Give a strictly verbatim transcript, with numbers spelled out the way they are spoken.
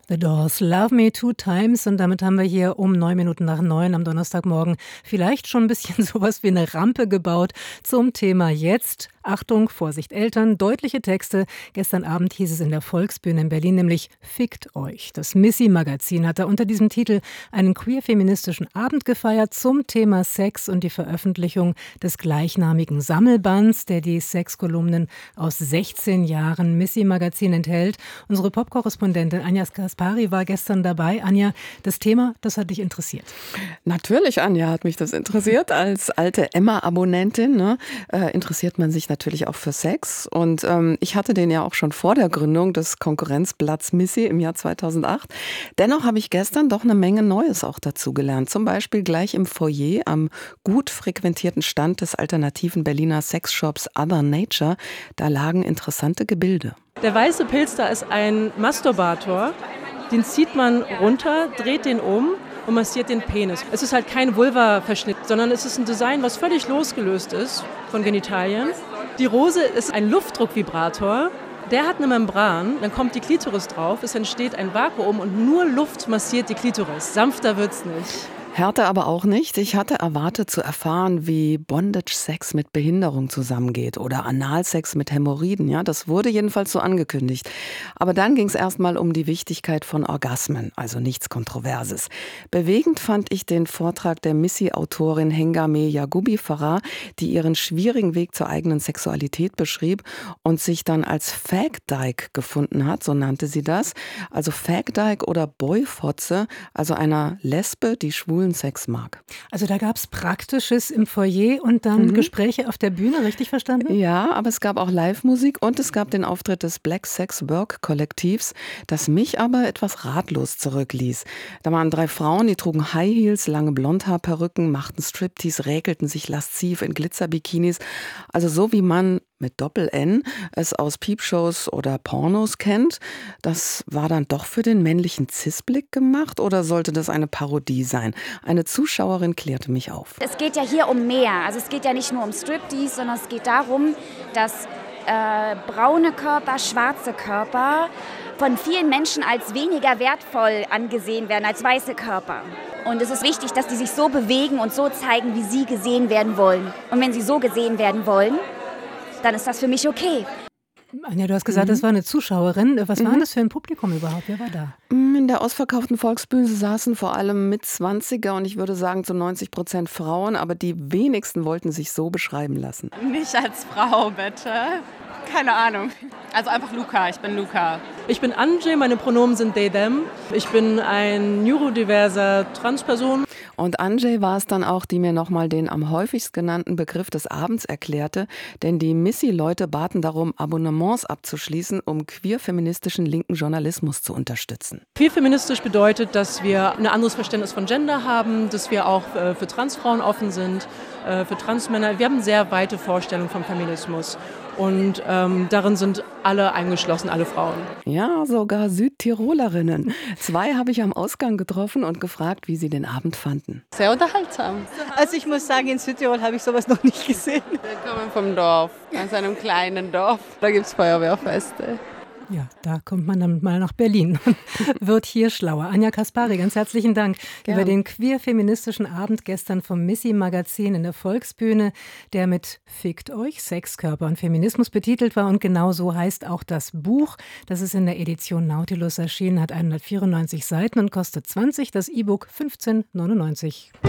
The Doors, Love Me Two Times. Und damit haben wir hier um neun Minuten nach neun am Donnerstagmorgen vielleicht schon ein bisschen sowas wie eine Rampe gebaut zum Thema jetzt. Achtung, Vorsicht Eltern, deutliche Texte. Gestern Abend hieß es in der Volksbühne in Berlin nämlich Fickt euch. Das Missy-Magazin hat da unter diesem Titel einen queer-feministischen Abend gefeiert zum Thema Sex und die Veröffentlichung des gleichnamigen Sammelbands, der die Sexkolumnen aus sechzehn Jahren Missy-Magazin enthält. Unsere Pop-Korrespondentin Anja Kaspari war gestern dabei. Anja, das Thema, das hat dich interessiert. Natürlich, Anja, hat mich das interessiert. Als alte Emma-Abonnentin ne, äh, interessiert man sich natürlich auch für Sex. Und ähm, ich hatte den ja auch schon vor der Gründung des Konkurrenzblatts Missy im Jahr zweitausendacht. Dennoch habe ich gestern doch eine Menge Neues auch dazu gelernt. Zum Beispiel gleich im Foyer am gut frequentierten Stand des alternativen Berliner Sexshops Other Nature. Da lagen interessante Gebilde. Der weiße Pilz da ist ein Masturbator. Den zieht man runter, dreht den um und massiert den Penis. Es ist halt kein Vulva-Verschnitt, sondern es ist ein Design, was völlig losgelöst ist von Genitalien. Die Rose ist ein Luftdruckvibrator. Der hat eine Membran, dann kommt die Klitoris drauf, es entsteht ein Vakuum und nur Luft massiert die Klitoris. Sanfter wird's nicht. Härte aber auch nicht. Ich hatte erwartet zu erfahren, wie Bondage-Sex mit Behinderung zusammengeht oder Analsex mit Hämorrhoiden. Ja, das wurde jedenfalls so angekündigt. Aber dann ging es erstmal um die Wichtigkeit von Orgasmen, also nichts Kontroverses. Bewegend fand ich den Vortrag der Missy-Autorin Hengame Yagubi Farah, die ihren schwierigen Weg zur eigenen Sexualität beschrieb und sich dann als Fagdyke gefunden hat, so nannte sie das. Also Fagdyke oder Boyfotze, also einer Lesbe, die schwul Sex mag. Also da gab es Praktisches im Foyer und dann mhm. Gespräche auf der Bühne, richtig verstanden? Ja, aber es gab auch Live-Musik und es gab den Auftritt des Black Sex Work Kollektivs, das mich aber etwas ratlos zurückließ. Da waren drei Frauen, die trugen High Heels, lange Blondhaarperücken, machten Striptease, räkelten sich lasziv in Glitzerbikinis. Also so wie man mit Doppel-N es aus Piepshows oder Pornos kennt. Das war dann doch für den männlichen Cis-Blick gemacht oder sollte das eine Parodie sein? Eine Zuschauerin klärte mich auf. Es geht ja hier um mehr. Also es geht ja nicht nur um Striptease, sondern es geht darum, dass äh, braune Körper, schwarze Körper von vielen Menschen als weniger wertvoll angesehen werden als weiße Körper. Und es ist wichtig, dass die sich so bewegen und so zeigen, wie sie gesehen werden wollen. Und wenn sie so gesehen werden wollen, dann ist das für mich okay. Anja, du hast gesagt, mhm. das war eine Zuschauerin. Was mhm. war das für ein Publikum überhaupt? Wer war da? In der ausverkauften Volksbühne saßen vor allem Mitzwanziger und ich würde sagen zu neunzig Prozent Frauen, aber die wenigsten wollten sich so beschreiben lassen. Nicht als Frau, bitte. Keine Ahnung. Also einfach Luca, ich bin Luca. Ich bin Anjay, meine Pronomen sind they, them. Ich bin ein neurodiverser Transperson. Und Anjay war es dann auch, die mir nochmal den am häufigst genannten Begriff des Abends erklärte, denn die Missy-Leute baten darum, Abonnements abzuschließen, um queer-feministischen linken Journalismus zu unterstützen. Queer-feministisch bedeutet, dass wir ein anderes Verständnis von Gender haben, dass wir auch für Transfrauen offen sind, für Transmänner. Wir haben eine sehr weite Vorstellung vom Feminismus. Und ähm, darin sind alle eingeschlossen, alle Frauen. Ja, sogar Südtirolerinnen. Zwei habe ich am Ausgang getroffen und gefragt, wie sie den Abend fanden. Sehr unterhaltsam. Also ich muss sagen, in Südtirol habe ich sowas noch nicht gesehen. Wir kommen vom Dorf, aus einem kleinen Dorf. Da gibt es Feuerwehrfeste. Ja, da kommt man dann mal nach Berlin und wird hier schlauer. Anja Kaspari, ganz herzlichen Dank Gern. über den queer-feministischen Abend gestern vom Missy-Magazin in der Volksbühne, der mit Fickt euch, Sex, Körper und Feminismus betitelt war. Und genau so heißt auch das Buch. Das ist in der Edition Nautilus erschienen, hat hundertvierundneunzig Seiten und kostet zwanzig, das E-Book fünfzehn neunundneunzig.